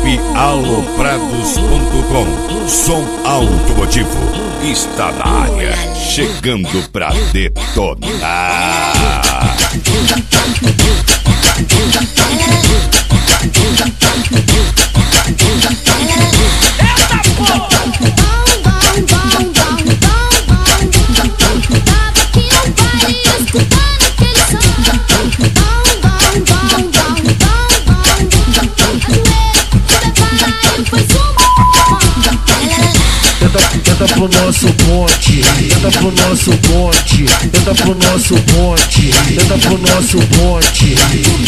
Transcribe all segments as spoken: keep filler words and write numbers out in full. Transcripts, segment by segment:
Equipe aloprados ponto com. Som automotivo está na área, chegando pra detonar. Entra pro nosso bonde, entra pro nosso bonde, entra pro nosso bonde, entra pro nosso bonde.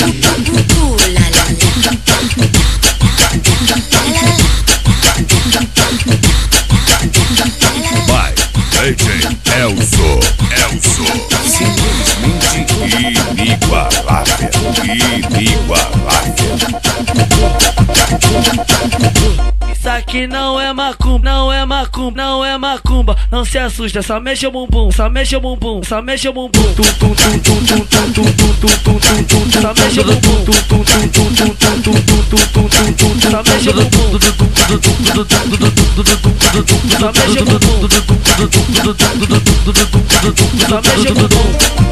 Vai, D J Elzo, Elzo, simplesmente inigualável, inigualável. Isso aqui não é macumba, não é macumba, não é macumba. Não se assusta, só mexe o bumbum, só mexe o bumbum, só mexe o bumbum. Tum tum tum tum tum tum tum tum tum tum tum tum. Só mexe o bumbum. Tum tum tum tum tum tum tum tum tum tum tum. Só mexe o bumbum. Só mexe o bumbum. Só mexe o bumbum.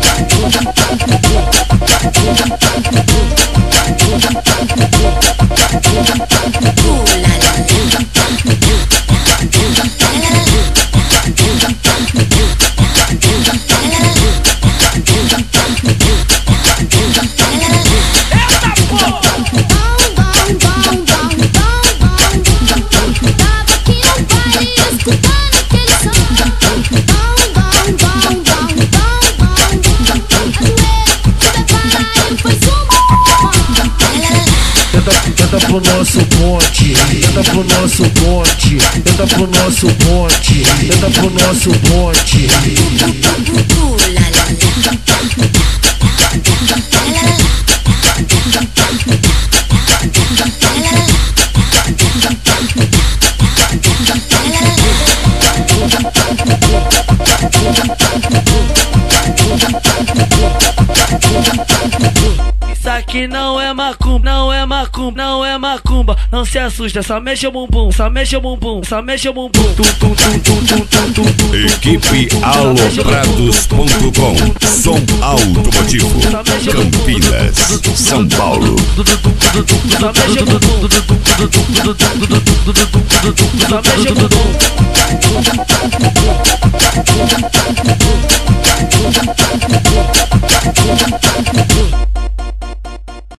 Entra pro nosso bonde, entra pro nosso bonde, entra pro nosso bonde, entra pro nosso bonde. Isso aqui não é macumba, não é macumba, não é macumba. Não se assusta, só mexe o bumbum, só mexe o bumbum, só mexe o bumbum. Tum tum tum tum tum tum tum tum. Equipe aloprados ponto com. Som automotivo, Campinas, São Paulo. Só mexe o bumbum. Só mexe o bumbum.